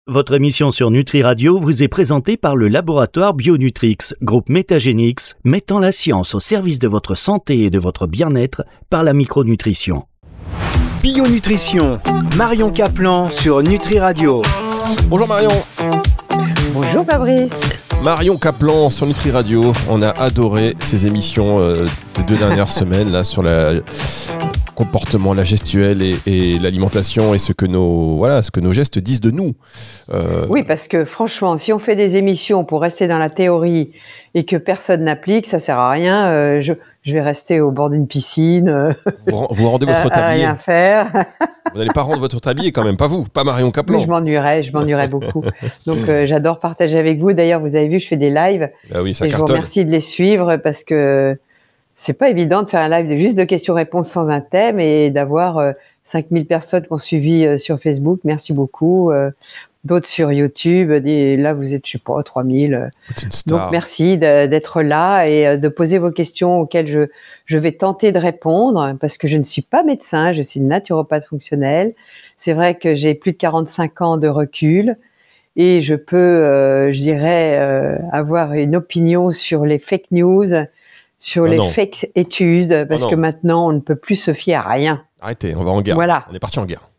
Votre émission sur Nutri Radio vous est présentée par le laboratoire Bionutrix, groupe Métagénix, mettant la science au service de votre santé et de votre bien-être par la micronutrition. Bionutrition, Marion Caplan sur Nutri Radio. Bonjour Marion. Bonjour Fabrice. Marion Caplan sur Nutri Radio. On a adoré ces émissions des 2 dernières semaines là sur le comportement, la gestuelle et l'alimentation et ce que nos gestes disent de nous. Oui, parce que franchement, si on fait des émissions pour rester dans la théorie et que personne n'applique, ça sert à rien. Je vais rester au bord d'une piscine. Vous rendez votre tablier. À rien faire. Vous n'allez pas rendre votre tablier quand même, pas vous, pas Marion Caplan. Oui, je m'ennuierais beaucoup. Donc j'adore partager avec vous. D'ailleurs, vous avez vu, je fais des lives. Ah oui, ça et cartonne. Je vous remercie de les suivre parce que c'est pas évident de faire un live juste de questions-réponses sans un thème et d'avoir 5000 personnes qui ont suivi sur Facebook. Merci beaucoup. D'autres sur YouTube. Et là, vous êtes, je sais pas, 3000. Donc, merci d'être là et de poser vos questions auxquelles je vais tenter de répondre parce que je ne suis pas médecin, je suis naturopathe fonctionnelle. C'est vrai que j'ai plus de 45 ans de recul et je peux, avoir une opinion sur les fake news, sur les fake études, parce que maintenant, on ne peut plus se fier à rien. Arrêtez, on va en guerre. Voilà. On est parti en guerre.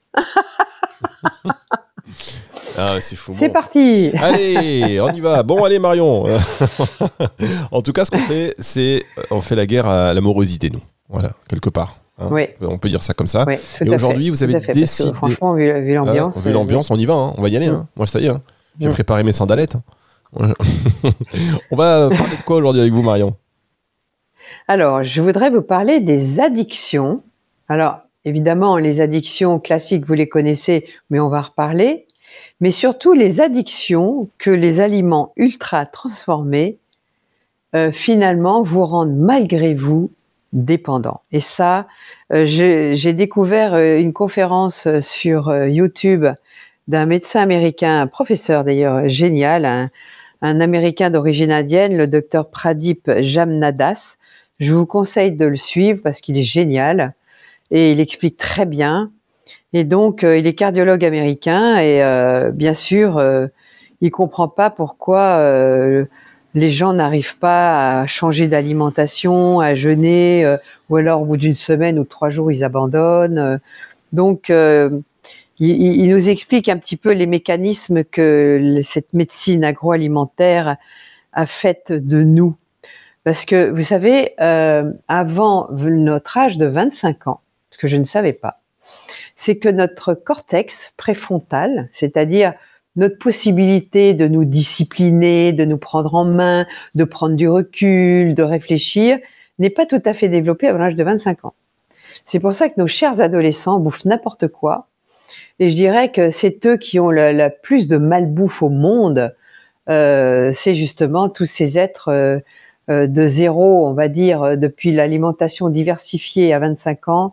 Ah, c'est fou. C'est parti. Allez, on y va. Bon, allez Marion. En tout cas, ce qu'on fait, c'est on fait la guerre à l'amorosité, nous. Voilà, quelque part. Hein. Oui. On peut dire ça comme ça. Oui, et aujourd'hui, vous avez décidé. Franchement, vu l'ambiance. Vu l'ambiance, on y va. Hein. On va y aller. Hein. Moi, ça y est. Hein. J'ai préparé mes sandalettes. On va parler de quoi aujourd'hui avec vous, Marion ? Alors, je voudrais vous parler des addictions. Alors, évidemment, les addictions classiques, vous les connaissez, mais on va en reparler. Mais surtout, les addictions que les aliments ultra transformés, finalement, vous rendent malgré vous dépendants. Et ça, j'ai découvert une conférence sur YouTube d'un médecin américain, un professeur d'ailleurs génial, un Américain d'origine indienne, le docteur Pradip Jamnadas. Je vous conseille de le suivre parce qu'il est génial et il explique très bien. Et donc, il est cardiologue américain et bien sûr, il comprend pas pourquoi les gens n'arrivent pas à changer d'alimentation, à jeûner, ou alors au bout d'une semaine ou 3 jours, ils abandonnent. Donc, il nous explique un petit peu les mécanismes que cette médecine agroalimentaire a fait de nous. Parce que, vous savez, avant notre âge de 25 ans, ce que je ne savais pas, c'est que notre cortex préfrontal, c'est-à-dire notre possibilité de nous discipliner, de nous prendre en main, de prendre du recul, de réfléchir, n'est pas tout à fait développé avant l'âge de 25 ans. C'est pour ça que nos chers adolescents bouffent n'importe quoi. Et je dirais que c'est eux qui ont la plus de malbouffe au monde. C'est justement tous ces êtres de zéro, on va dire, depuis l'alimentation diversifiée à 25 ans,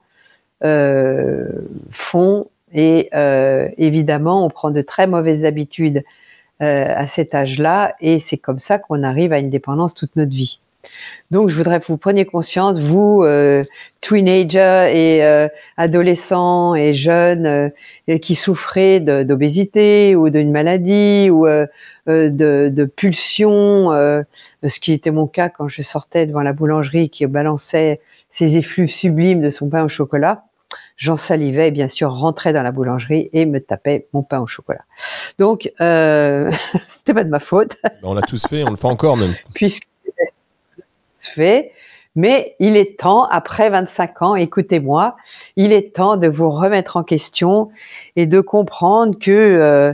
font et évidemment on prend de très mauvaises habitudes à cet âge-là et c'est comme ça qu'on arrive à une dépendance toute notre vie. Donc je voudrais que vous preniez conscience, vous teenagers et adolescents et jeunes qui souffrez d'obésité ou d'une maladie ou de pulsions, ce qui était mon cas quand je sortais devant la boulangerie qui balançait ses effluves sublimes de son pain au chocolat. J'en salivais et bien sûr rentrais dans la boulangerie et me tapais mon pain au chocolat. Donc, c'était pas de ma faute. On l'a tous fait, on le fait encore même. Puisque c'est fait, mais il est temps, après 25 ans, écoutez-moi, il est temps de vous remettre en question et de comprendre que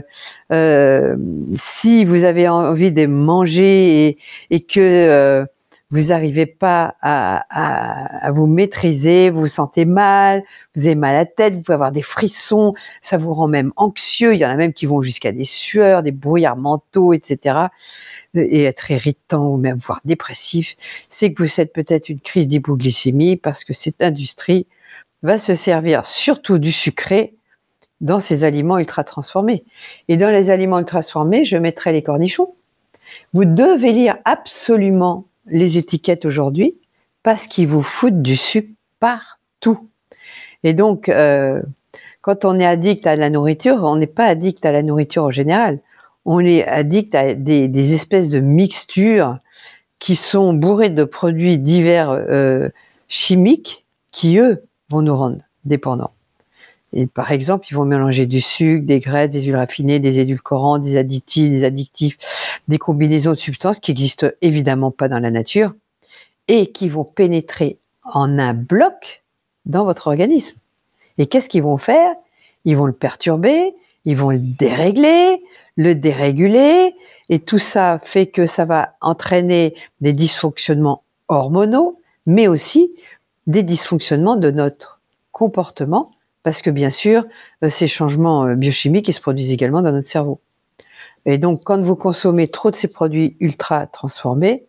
si vous avez envie de manger et que vous n'arrivez pas à vous maîtriser, vous vous sentez mal, vous avez mal à la tête, vous pouvez avoir des frissons, ça vous rend même anxieux, il y en a même qui vont jusqu'à des sueurs, des brouillards mentaux, etc. Et être irritant ou même voire dépressif, c'est que vous êtes peut-être une crise d'hypoglycémie parce que cette industrie va se servir surtout du sucré dans ces aliments ultra transformés. Et dans les aliments ultra transformés, je mettrai les cornichons. Vous devez lire absolument les étiquettes aujourd'hui parce qu'ils vous foutent du sucre partout. Et donc, quand on est addict à la nourriture, on n'est pas addict à la nourriture en général. On est addict à des espèces de mixtures qui sont bourrées de produits divers chimiques qui, eux, vont nous rendre dépendants. Et par exemple, ils vont mélanger du sucre, des graisses, des huiles raffinées, des édulcorants, des additifs, des addictifs, des combinaisons de substances qui n'existent évidemment pas dans la nature et qui vont pénétrer en un bloc dans votre organisme. Et qu'est-ce qu'ils vont faire ? Ils vont le perturber, ils vont le dérégler, le déréguler, et tout ça fait que ça va entraîner des dysfonctionnements hormonaux, mais aussi des dysfonctionnements de notre comportement, parce que bien sûr, ces changements biochimiques, ils se produisent également dans notre cerveau. Et donc, quand vous consommez trop de ces produits ultra transformés,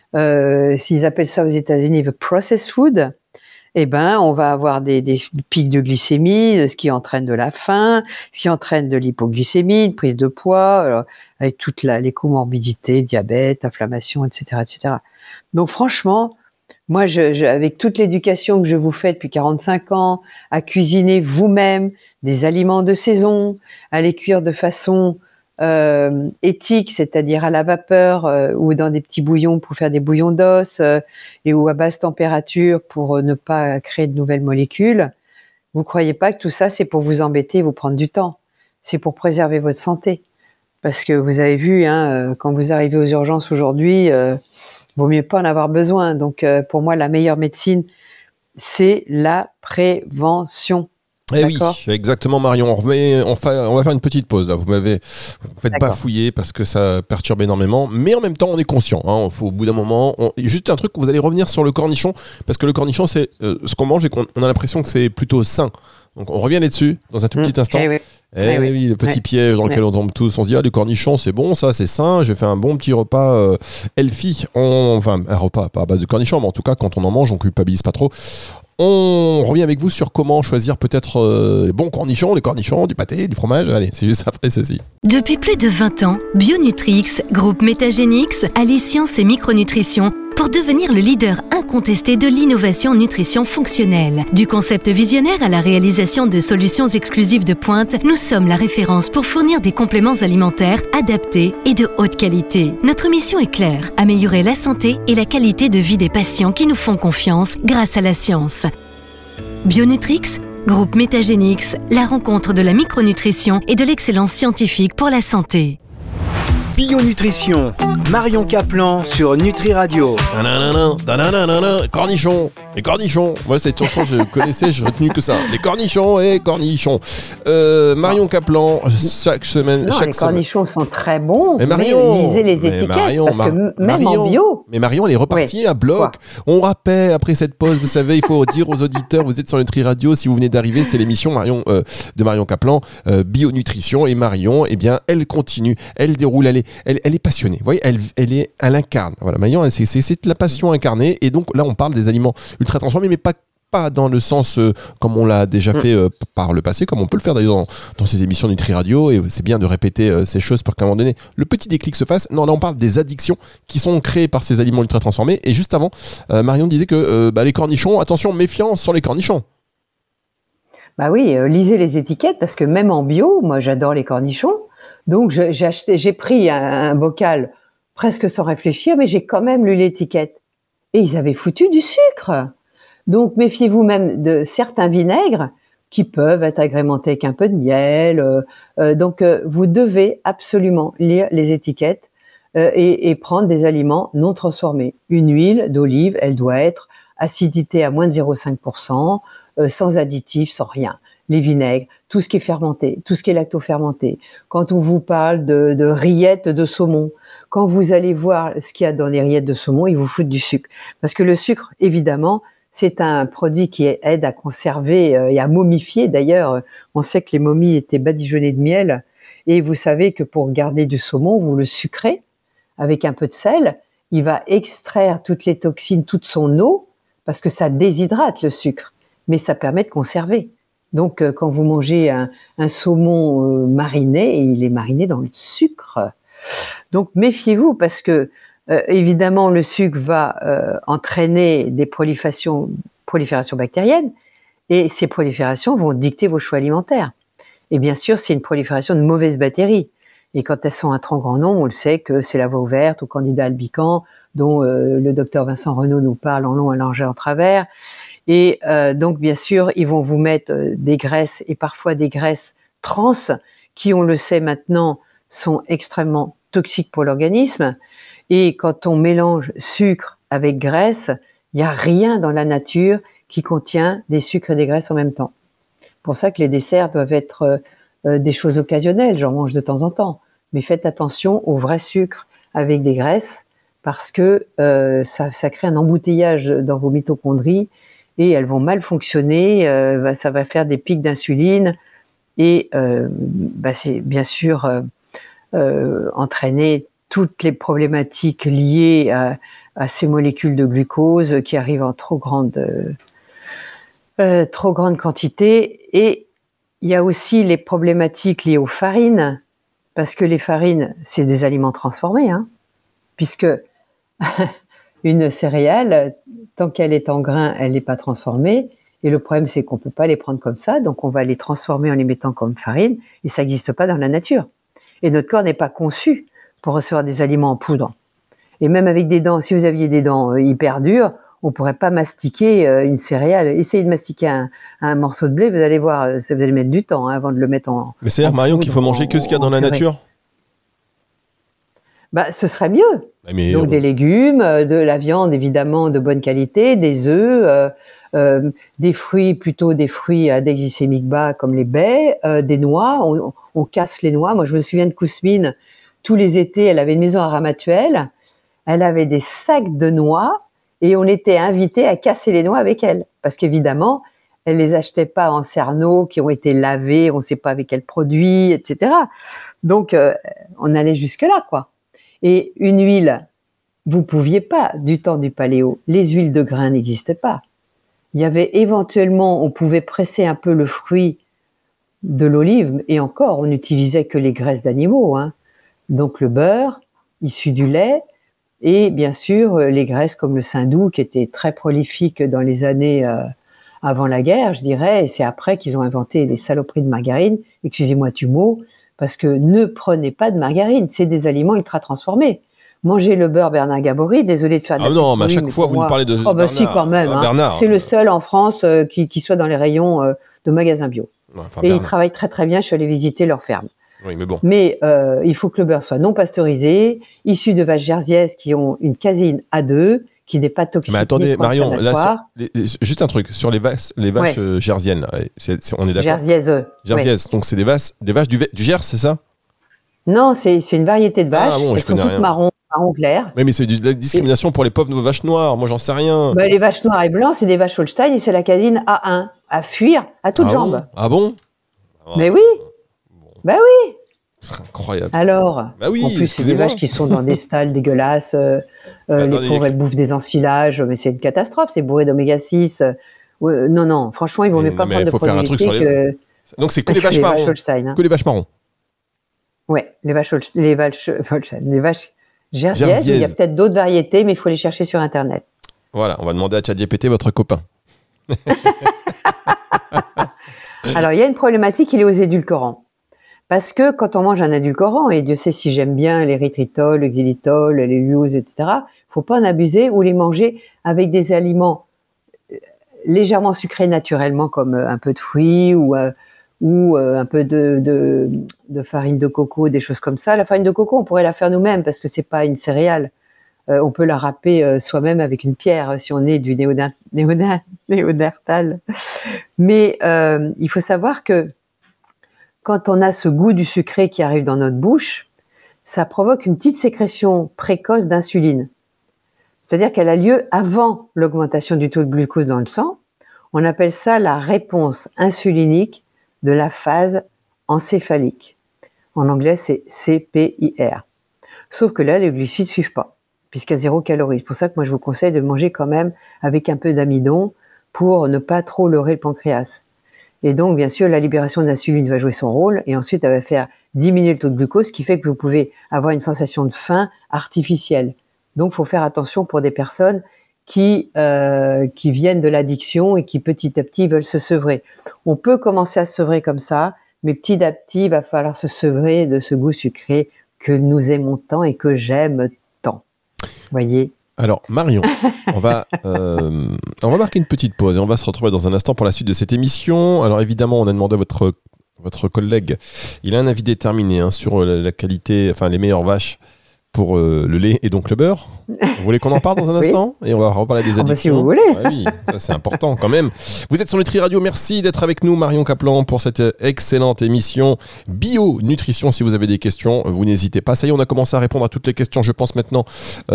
s'ils appellent ça aux États-Unis the processed food, eh ben, on va avoir des pics de glycémie, ce qui entraîne de la faim, ce qui entraîne de l'hypoglycémie, une prise de poids, alors, avec toutes les comorbidités, diabète, inflammation, etc., etc. Donc, franchement, moi, avec toute l'éducation que je vous fais depuis 45 ans, à cuisiner vous-même des aliments de saison, à les cuire de façon éthique, c'est-à-dire à la vapeur ou dans des petits bouillons pour faire des bouillons d'os et ou à basse température pour ne pas créer de nouvelles molécules. Vous croyez pas que tout ça c'est pour vous embêter et vous prendre du temps. C'est pour préserver votre santé. Parce que vous avez vu, quand vous arrivez aux urgences aujourd'hui, vaut mieux pas en avoir besoin. Donc pour moi, la meilleure médecine, c'est la prévention. Eh oui, exactement Marion, on va faire une petite pause là. Vous faites bafouiller parce que ça perturbe énormément, mais en même temps on est conscient, faut au bout d'un moment, juste un truc, vous allez revenir sur le cornichon, parce que le cornichon c'est ce qu'on mange et qu'on a l'impression que c'est plutôt sain. Donc on revient là-dessus dans un tout petit instant. Oui, le petit piège dans lequel on tombe tous. On se dit, les cornichons, c'est bon, ça, c'est sain. Je fais un bon petit repas healthy. Enfin, un repas, pas à base de cornichons, mais en tout cas, quand on en mange, on culpabilise pas trop. On revient avec vous sur comment choisir peut-être les bons cornichons, du pâté, du fromage. Allez, c'est juste après ceci. Depuis plus de 20 ans, Bionutrix, groupe Métagénix, allie science et micronutrition pour devenir le leader incontesté de l'innovation nutrition fonctionnelle. Du concept visionnaire à la réalisation de solutions exclusives de pointe, nous sommes la référence pour fournir des compléments alimentaires adaptés et de haute qualité. Notre mission est claire, améliorer la santé et la qualité de vie des patients qui nous font confiance grâce à la science. Bionutrix, groupe Métagénix, la rencontre de la micronutrition et de l'excellence scientifique pour la santé. Bionutrition, Marion Caplan sur Nutri Radio. Cornichons, les cornichons. Moi, cette chanson, je connaissais, j'ai retenu que ça. Les cornichons et cornichons. Marion Caplan, chaque semaine. Non, les cornichons sont très bons, mais Marion, lisez les étiquettes, parce que même en bio... Mais Marion, elle est repartie à bloc. On rappelle, après cette pause, vous savez, il faut dire aux auditeurs, vous êtes sur Nutri Radio, si vous venez d'arriver, c'est l'émission de Marion Caplan, Bionutrition. Et Marion, eh bien, elle continue, elle déroule, elle est passionnée. Vous voyez, elle incarne. Voilà, Marion, c'est de la passion incarnée. Et donc là, on parle des aliments ultra transformés, mais pas dans le sens comme on l'a déjà fait par le passé, comme on peut le faire d'ailleurs dans ces émissions Nutri Radio. Et c'est bien de répéter ces choses pour qu'à un moment donné, le petit déclic se fasse. Non, là, on parle des addictions qui sont créées par ces aliments ultra transformés. Et juste avant, Marion disait que les cornichons, attention, méfiance sur les cornichons. Bah oui, lisez les étiquettes, parce que même en bio, moi, j'adore les cornichons. Donc, j'ai pris un bocal presque sans réfléchir, mais j'ai quand même lu l'étiquette. Et ils avaient foutu du sucre. Donc, méfiez-vous même de certains vinaigres qui peuvent être agrémentés avec un peu de miel. Donc, vous devez absolument lire les étiquettes et prendre des aliments non transformés. Une huile d'olive, elle doit être acidité à moins de 0,5%, sans additifs, sans rien. Les vinaigres, tout ce qui est fermenté, tout ce qui est lactofermenté. Quand on vous parle de rillettes de saumon, quand vous allez voir ce qu'il y a dans les rillettes de saumon, ils vous foutent du sucre. Parce que le sucre, évidemment, c'est un produit qui aide à conserver et à momifier. D'ailleurs, on sait que les momies étaient badigeonnées de miel. Et vous savez que pour garder du saumon, vous le sucrez avec un peu de sel. Il va extraire toutes les toxines, toute son eau, parce que ça déshydrate le sucre. Mais ça permet de conserver. Donc, quand vous mangez un saumon mariné, il est mariné dans le sucre. Donc, méfiez-vous parce que, évidemment, le sucre va entraîner des proliférations bactériennes. Et ces proliférations vont dicter vos choix alimentaires. Et bien sûr, c'est une prolifération de mauvaises bactéries. Et quand elles sont un trop grand nombre, on le sait que c'est la voie ouverte ou Candida albicans, dont le docteur Vincent Renaud nous parle en long, en large et en travers. Et donc, bien sûr, ils vont vous mettre des graisses, et parfois des graisses trans, qui, on le sait maintenant, sont extrêmement toxiques pour l'organisme. Et quand on mélange sucre avec graisse, il n'y a rien dans la nature qui contient des sucres et des graisses en même temps. C'est pour ça que les desserts doivent être des choses occasionnelles, j'en mange de temps en temps. Mais faites attention au vrai sucre avec des graisses, parce que ça crée un embouteillage dans vos mitochondries, et elles vont mal fonctionner, ça va faire des pics d'insuline, et c'est bien sûr entraîner toutes les problématiques liées à ces molécules de glucose qui arrivent en trop grande quantité. Et il y a aussi les problématiques liées aux farines, parce que les farines, c'est des aliments transformés, puisque une céréale, tant qu'elle est en grain, elle n'est pas transformée. Et le problème, c'est qu'on ne peut pas les prendre comme ça, donc on va les transformer en les mettant comme farine, et ça n'existe pas dans la nature. Et notre corps n'est pas conçu pour recevoir des aliments en poudre. Et même avec des dents, si vous aviez des dents hyper dures, on ne pourrait pas mastiquer une céréale. Essayez de mastiquer un morceau de blé, vous allez voir, ça vous allez mettre du temps avant de le mettre en... Mais c'est-à-dire, Marion, qu'il faut manger que ce qu'il y a dans la nature ? Ce serait mieux. Donc des légumes, de la viande évidemment de bonne qualité, des œufs, des fruits, plutôt des fruits à index glycémique bas comme les baies, des noix, on casse les noix. Moi je me souviens de Kousmine, tous les étés elle avait une maison à Ramatuelle, elle avait des sacs de noix et on était invités à casser les noix avec elle. Parce qu'évidemment, elle les achetait pas en cerneaux qui ont été lavés, on ne sait pas avec quel produit, etc. Donc on allait jusque là quoi. Et une huile, vous pouviez pas, du temps du paléo, les huiles de grains n'existaient pas. Il y avait éventuellement, on pouvait presser un peu le fruit de l'olive, et encore, on n'utilisait que les graisses d'animaux, Donc le beurre, issu du lait, et bien sûr, les graisses comme le saindoux, qui étaient très prolifiques dans les années avant la guerre, je dirais, et c'est après qu'ils ont inventé les saloperies de margarine, excusez-moi du mot, parce que ne prenez pas de margarine, c'est des aliments ultra transformés. Mangez le beurre Bernard Gabory, désolé de faire de la non, mais à chaque fois vous nous parlez de Bernard. Si quand même, Bernard. C'est le seul en France qui soit dans les rayons de magasins bio. Et ils travaillent très très bien, je suis allée visiter leur ferme. Oui, mais bon. Mais il faut que le beurre soit non pasteurisé, issu de vaches jersiaises qui ont une caséine A2, qui n'est pas toxique. Mais attendez, Marion, là, juste un truc, sur les vaches jersiennes, là, on est d'accord ? Jersiaises, donc c'est des vaches du Gers, c'est ça ? Non, c'est une variété de vaches, elles sont toutes marron clair. Mais c'est de la discrimination pour les pauvres vaches noires, moi j'en sais rien. Les vaches noires et blancs, c'est des vaches Holstein et c'est la caséine A1, à fuir à toutes jambes. Ah bon ? Mais oui, bah oui. C'est incroyable. Alors, bah oui, en plus, c'est des vaches qui sont dans des stalles dégueulasses, les pauvres, elles bouffent des ensilages, mais c'est une catastrophe, c'est bourré d'oméga 6. Non, franchement, ils vont même pas prendre de produits électriques. Donc c'est que les vaches marrons. Que les vaches marrons. Ouais, les vaches jersiaises, il y a peut-être d'autres variétés, mais il faut les chercher sur Internet. Voilà, on va demander à ChatGPT, votre copain. Alors, il y a une problématique, il est aux édulcorants. Parce que quand on mange un édulcorant, et Dieu sait si j'aime bien l'érythritol, le xylitol, les lulose, etc., il ne faut pas en abuser ou les manger avec des aliments légèrement sucrés naturellement, comme un peu de fruits ou un peu de farine de coco, des choses comme ça. La farine de coco, on pourrait la faire nous-mêmes parce que c'est pas une céréale. On peut la râper soi-même avec une pierre si on est du néandertal. Mais il faut savoir que quand on a ce goût du sucré qui arrive dans notre bouche, ça provoque une petite sécrétion précoce d'insuline. C'est-à-dire qu'elle a lieu avant l'augmentation du taux de glucose dans le sang. On appelle ça la réponse insulinique de la phase encéphalique. En anglais, c'est CPIR. Sauf que là, les glucides ne suivent pas, puisqu'il y a 0 calories. C'est pour ça que moi, je vous conseille de manger quand même avec un peu d'amidon pour ne pas trop leurrer le pancréas. Et donc, bien sûr, la libération d'insuline va jouer son rôle et ensuite, elle va faire diminuer le taux de glucose, ce qui fait que vous pouvez avoir une sensation de faim artificielle. Donc, il faut faire attention pour des personnes qui viennent de l'addiction et qui petit à petit veulent se sevrer. On peut commencer à se sevrer comme ça, mais petit à petit, il va falloir se sevrer de ce goût sucré que nous aimons tant et que j'aime tant. Voyez. Alors Marion, on va marquer une petite pause et on va se retrouver dans un instant pour la suite de cette émission. Alors évidemment, on a demandé à votre collègue, il a un avis déterminé sur la qualité, enfin les meilleures vaches pour le lait et donc le beurre. Vous voulez qu'on en parle dans un instant ? Et on va reparler des addictions. Si vous voulez. Ouais, oui, ça c'est important quand même. Vous êtes sur Nutri Radio, merci d'être avec nous Marion Kaplan pour cette excellente émission Bio Nutrition. Si vous avez des questions, vous n'hésitez pas. Ça y est, on a commencé à répondre à toutes les questions, je pense maintenant.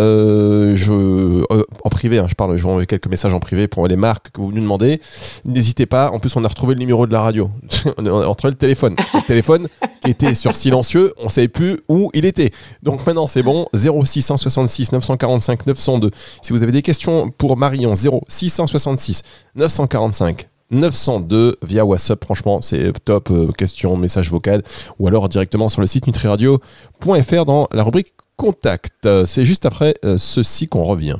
En privé, je parle, je vous envoie quelques messages en privé pour les marques que vous nous demandez. N'hésitez pas, en plus on a retrouvé le numéro de la radio. On a retrouvé le téléphone qui était sur silencieux, on ne savait plus où il était. Donc maintenant c'est bon, 0666 945 902. Si vous avez des questions pour Marion, 0666 945 902 via WhatsApp, franchement c'est top, questions, message vocal ou alors directement sur le site nutriradio.fr dans la rubrique Contact. C'est juste après ceci qu'on revient.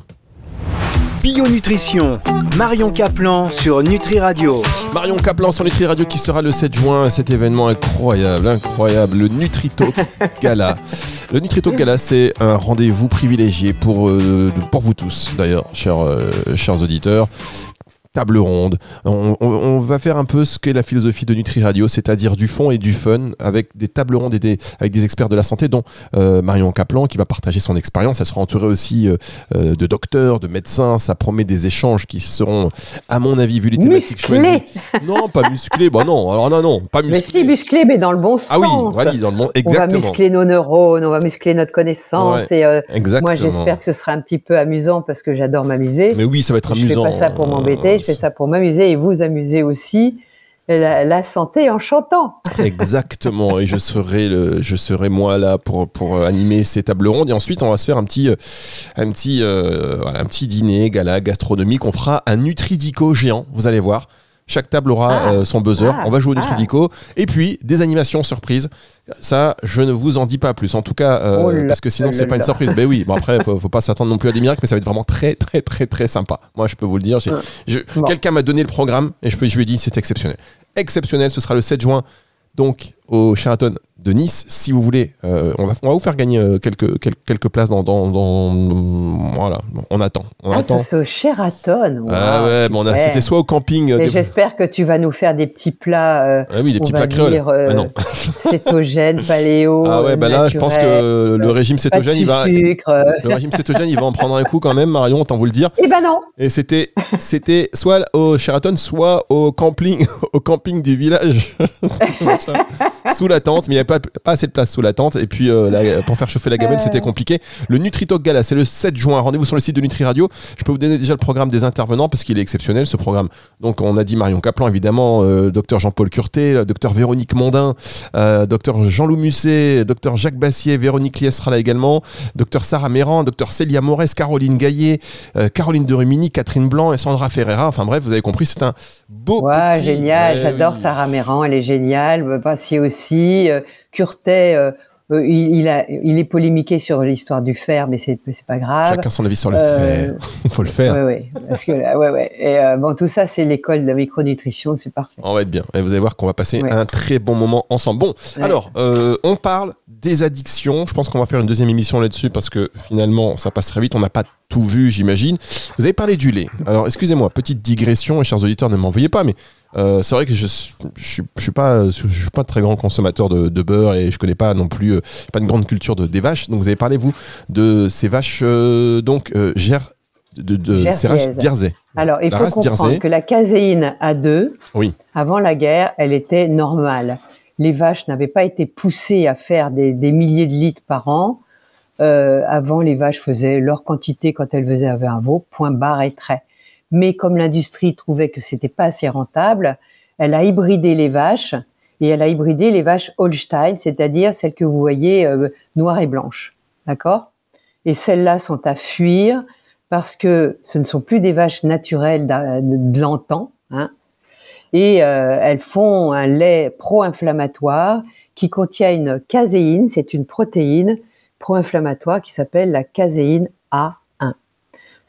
Bio Nutrition, Marion Kaplan sur Nutri Radio. Marion Kaplan sur Nutri Radio qui sera le 7 juin, cet événement incroyable, le Nutritalk Gala. Le Nutritalk Gala, c'est un rendez-vous privilégié pour vous tous, d'ailleurs, chers auditeurs. Table ronde, on va faire un peu ce qu'est la philosophie de Nutri Radio, c'est-à-dire du fond et du fun avec des tables rondes et avec des experts de la santé, dont Marion Kaplan qui va partager son expérience. Elle sera entourée aussi de docteurs, de médecins. Ça promet des échanges qui seront, à mon avis, vu les thématiques choisies. Non, pas musclés. Non, alors non, pas musclés. Mais si, musclés, mais dans le bon sens. Ah oui, voilà, dans le bon, exactement. On va muscler nos neurones, on va muscler notre connaissance. Ouais, et exactement. Moi, j'espère que ce sera un petit peu amusant parce que j'adore m'amuser. Mais oui, ça va être amusant. Je fais pas ça pour m'embêter. Je fais ça pour m'amuser et vous amuser aussi. La santé en chantant. Exactement, et je serai moi là pour animer ces tables rondes, et ensuite on va se faire un petit dîner gala gastronomique. On fera un Nutridico géant, vous allez voir. Chaque table aura son buzzer. On va jouer au Nutridico. Et puis, des animations surprises. Ça, je ne vous en dis pas plus. En tout cas, parce que sinon, c'est pas une surprise. Ben oui, bon après, faut pas s'attendre non plus à des miracles, mais ça va être vraiment très, très, très, très sympa. Moi, je peux vous le dire. Quelqu'un m'a donné le programme et je lui ai dit, c'est exceptionnel. Exceptionnel, ce sera le 7 juin. Donc, au Sheraton de Nice, si vous voulez, on va vous faire gagner quelques places dans voilà, on attend. C'est au Sheraton. Wow, ouais, bon, c'était soit au camping. Mais j'espère que tu vas nous faire des petits plats. Oui, des petits plats créoles. Non. Cétogène, paléo. Ah ouais, bah là, naturel, je pense que le régime cétogène, le régime cétogène, il va en prendre un coup quand même, Marion, autant vous le dire. Eh ben non. Et c'était soit au Sheraton, soit au camping du village. Sous la tente, mais il n'y avait pas assez de place sous la tente. Et puis, pour faire chauffer la gamelle, c'était compliqué. Le Nutritalk Gala, c'est le 7 juin. Rendez-vous sur le site de Nutri Radio. Je peux vous donner déjà le programme des intervenants parce qu'il est exceptionnel, ce programme. Donc, on a dit Marion Kaplan, évidemment, docteur Jean-Paul Curté, docteur Véronique Mondin, docteur Jean-Loup Musset, docteur Jacques Bassier, Véronique Lies sera là également, docteur Sarah Méran, docteur Célia Morès, Caroline Gaillet, Caroline de Rumini, Catherine Blanc et Sandra Ferreira. Enfin bref, vous avez compris, c'est un beau petit... Génial, j'adore Sarah Méran, elle est géniale. Bassier aussi. Curtet, il est polémiqué sur l'histoire du fer, mais c'est pas grave. Chacun son avis sur le fer. Il faut le faire. Oui. Parce que Et tout ça, c'est l'école de la micronutrition, c'est parfait. On va être bien. Et vous allez voir qu'on va passer un très bon moment ensemble. Bon, alors, on parle des addictions. Je pense qu'on va faire une deuxième émission là-dessus parce que finalement, ça passe très vite. On n'a pas tout vu, j'imagine. Vous avez parlé du lait. Alors, excusez-moi, petite digression, et chers auditeurs, ne m'en veuillez pas, mais c'est vrai que je suis pas très grand consommateur de beurre et je connais pas non plus pas une grande culture des vaches. Donc vous avez parlé vous de ces vaches ces vaches Jersey. Alors il faut comprendre que la caséine A2, avant la guerre, elle était normale. Les vaches n'avaient pas été poussées à faire des milliers de litres par an. Avant, les vaches faisaient leur quantité quand elles faisaient un veau, point barre et trait. Mais comme l'industrie trouvait que c'était pas assez rentable, elle a hybridé les vaches et elle a hybridé les vaches Holstein, c'est-à-dire celles que vous voyez noires et blanches, d'accord ? Et celles-là sont à fuir parce que ce ne sont plus des vaches naturelles de l'antan, hein. Et elles font un lait pro-inflammatoire qui contient une caséine, c'est une protéine pro-inflammatoire qui s'appelle la caséine A1.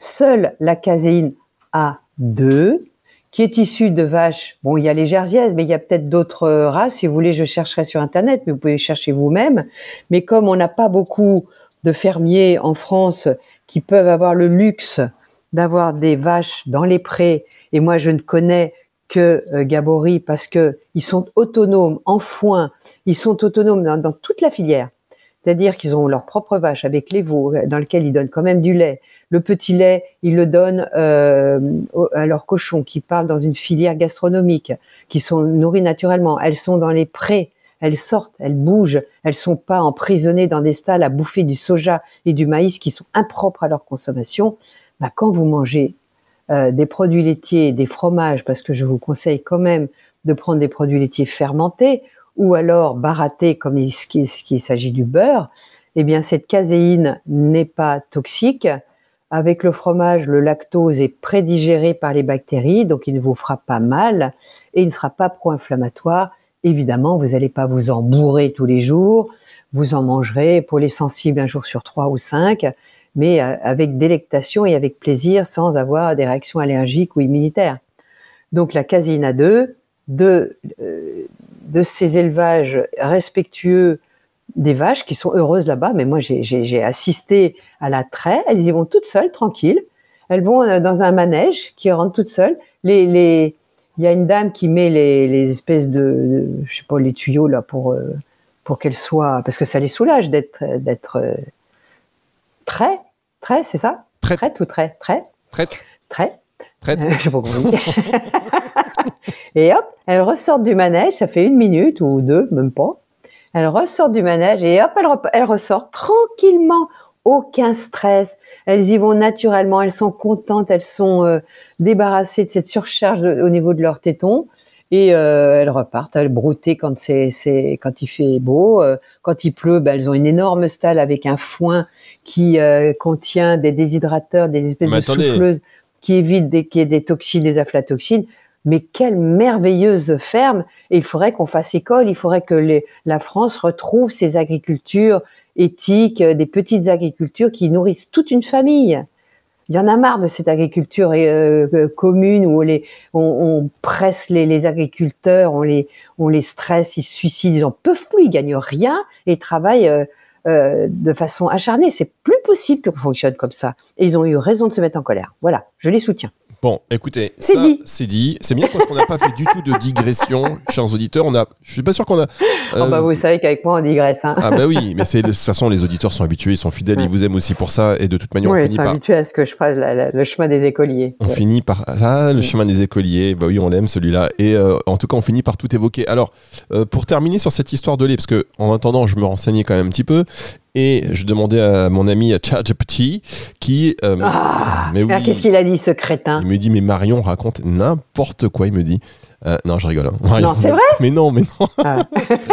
Seule la caséine A2, qui est issue de vaches, bon, il y a les jersiaises, mais il y a peut-être d'autres races, si vous voulez, je chercherai sur Internet, mais vous pouvez chercher vous-même. Mais comme on n'a pas beaucoup de fermiers en France qui peuvent avoir le luxe d'avoir des vaches dans les prés, et moi je ne connais que Gabory parce que ils sont autonomes en foin, ils sont autonomes dans toute la filière. C'est-à-dire qu'ils ont leur propre vache avec les veaux, dans lequel ils donnent quand même du lait. Le petit lait, ils le donnent à leurs cochons qui parlent dans une filière gastronomique, qui sont nourris naturellement. Elles sont dans les prés, elles sortent, elles bougent. Elles sont pas emprisonnées dans des stalles à bouffer du soja et du maïs qui sont impropres à leur consommation. Bah, quand vous mangez des produits laitiers, des fromages, parce que je vous conseille quand même de prendre des produits laitiers fermentés, ou alors baratté comme il s'agit du beurre, eh bien cette caséine n'est pas toxique. Avec le fromage, le lactose est prédigéré par les bactéries, donc il ne vous fera pas mal et il ne sera pas pro-inflammatoire. Évidemment, vous n'allez pas vous en bourrer tous les jours, vous en mangerez pour les sensibles un jour sur 3 ou 5, mais avec délectation et avec plaisir, sans avoir des réactions allergiques ou immunitaires. Donc la caséine A2, de ces élevages respectueux des vaches qui sont heureuses là-bas, mais moi j'ai assisté à la traite, elles y vont toutes seules, tranquilles, elles vont dans un manège qui rentrent toutes seules, il y a une dame qui met les espèces de je sais pas, les tuyaux là pour qu'elles soient, parce que ça les soulage d'être trait, c'est ça? Traite ou trait? Traite. Je sais pas comment on dit. Et hop, elles ressortent du manège, ça fait 1 minute ou 2, même pas. Elles ressortent du manège et hop, elles ressortent tranquillement, aucun stress. Elles y vont naturellement, elles sont contentes, elles sont débarrassées de cette surcharge au niveau de leurs tétons et elles repartent, elles brouter quand il fait beau. Quand il pleut, elles ont une énorme stalle avec un foin qui contient des déshydrateurs, des espèces de souffleuses qui évitent qu'il y ait des toxines, des aflatoxines. Mais quelle merveilleuse ferme! Et il faudrait qu'on fasse école, il faudrait que la France retrouve ses agricultures éthiques, des petites agricultures qui nourrissent toute une famille. Il y en a marre de cette agriculture commune où on presse les agriculteurs, on les stresse, ils se suicident, ils en peuvent plus, ils gagnent rien et travaillent de façon acharnée. C'est plus possible qu'on fonctionne comme ça. Et ils ont eu raison de se mettre en colère. Voilà, je les soutiens. Bon, écoutez, c'est dit. C'est bien parce qu'on n'a pas fait du tout de digression, chers auditeurs. Je suis pas sûr qu'on a. Vous savez qu'avec moi on digresse. Hein. Ah bah oui, mais de toute façon les auditeurs sont habitués, ils sont fidèles, ils vous aiment aussi pour ça, et de toute manière on finit par. Ils sont habitués à ce que je fasse le chemin des écoliers. On finit par le chemin des écoliers. Bah oui, on l'aime celui-là. Et en tout cas, on finit par tout évoquer. Alors, pour terminer sur cette histoire de lait, parce que en attendant, je me renseignais quand même un petit peu. Et je demandais à mon ami ChatGPT qui... mais oui, qu'est-ce qu'il a dit, ce crétin? Il me dit, mais Marion raconte n'importe quoi, il me dit. Non, je rigole. Hein. Marion, non, c'est vrai? Mais non. Ah.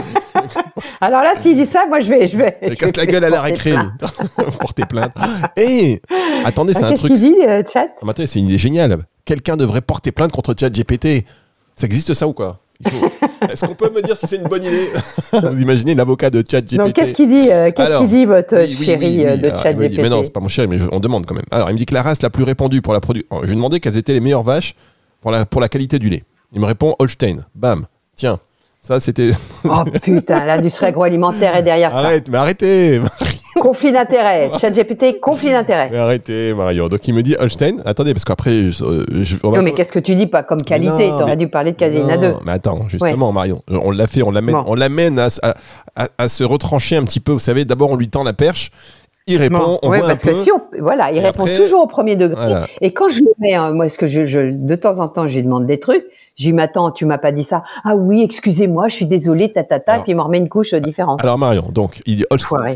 Alors là, s'il dit ça, moi, je vais casse la gueule à la récré. Porter plainte. Et attendez, c'est un truc... Qu'est-ce qu'il dit, Chat? Attendez, c'est une idée géniale. Quelqu'un devrait porter plainte contre ChatGPT. Ça existe ça ou quoi? Est-ce qu'on peut me dire si c'est une bonne idée? Vous imaginez l'avocat de ChatGPT. Donc qu'est-ce qu'il dit, votre chéri de ChatGPT? Mais non, c'est pas mon chéri, mais on demande quand même. Alors il me dit que la race la plus répandue pour la production. Je lui ai demandé quelles étaient les meilleures vaches pour la qualité du lait. Il me répond Holstein. Bam. Tiens, ça c'était. Oh putain, l'industrie agroalimentaire est derrière ça. Mais arrêtez. Conflit d'intérêt. ChatGPT, conflit d'intérêt. Mais arrêtez, Marion. Donc il me dit Holstein. Attendez, parce qu'après, non, mais qu'est-ce que tu dis pas comme qualité? T'aurais dû parler de caséine A2. Mais attends, justement, Marion, on l'a fait, on l'amène à se retrancher un petit peu. Vous savez, d'abord on lui tend la perche. Il répond, on voit parce un peu. Que si il répond toujours au premier degré. Voilà. Et quand je lui mets, moi, est-ce que de temps en temps, je lui demande des trucs. Je lui dis, mais attends, tu m'as pas dit ça. Ah oui, excusez-moi, je suis désolée, puis il m'en remet une couche différente. Alors Marion, donc, il dit Holstein.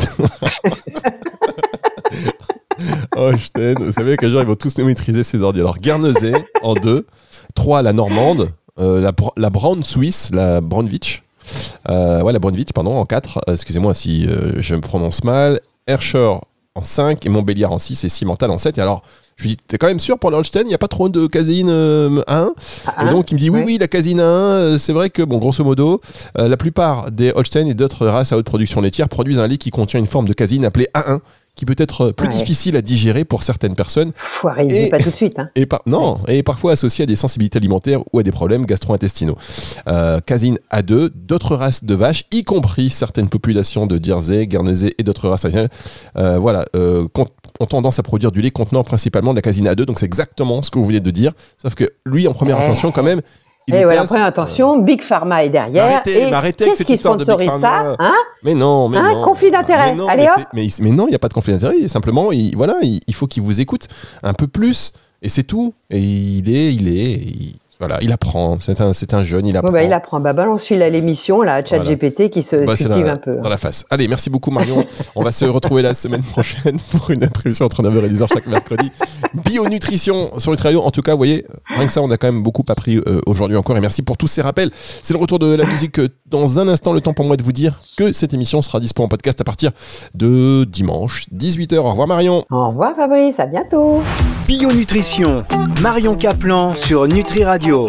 Holstein, vous savez qu'un jour, ils vont tous nous maîtriser ces ordi. Alors, Guernesey, en 2. 3, la Normande. La Brown Suisse, la Brownwich. La Brownwich, pardon, en 4. Excusez-moi si je me prononce mal. Hershey en 5 et Montbéliard en 6 et Cimental en 7. Et alors, je lui dis, t'es quand même sûr pour le Holstein, il n'y a pas trop de caséine A1? Et donc, il me dit, oui, la caséine A1, c'est vrai que, grosso modo, la plupart des Holstein et d'autres races à haute production laitière produisent un lait qui contient une forme de caséine appelée A1, qui peut être plus difficile à digérer pour certaines personnes. Foiré, il ne dit pas tout de suite. Hein. Et parfois associé à des sensibilités alimentaires ou à des problèmes gastro-intestinaux. Caséine A2, d'autres races de vaches, y compris certaines populations de Jersey, Guernesey et d'autres races régionales, ont tendance à produire du lait contenant principalement de la caséine A2. Donc c'est exactement ce que vous venez de dire. Sauf que lui, en première intention, quand même, la première attention, Big Pharma est derrière. Arrêtez avec cette histoire de Big Pharma. Ça, mais non. Conflit d'intérêt. Allez hop. Mais non, il n'y a pas de conflit d'intérêt. Simplement, il faut qu'il vous écoute un peu plus. Et c'est tout. Et il apprend. C'est un jeune, il apprend. Il apprend. Balance-lui l'émission, là, ChatGPT qui se cultive un peu. Dans la face. Allez, merci beaucoup Marion. On va se retrouver la semaine prochaine pour une introduction entre 9h et 10h chaque mercredi. Bionutrition sur Nutri Radio. En tout cas, vous voyez, rien que ça, on a quand même beaucoup appris aujourd'hui encore. Et merci pour tous ces rappels. C'est le retour de la musique. Dans un instant, le temps pour moi de vous dire que cette émission sera dispo en podcast à partir de dimanche, 18h. Au revoir Marion. Au revoir Fabrice, à bientôt. Bionutrition, Marion Caplan sur Nutri Radio.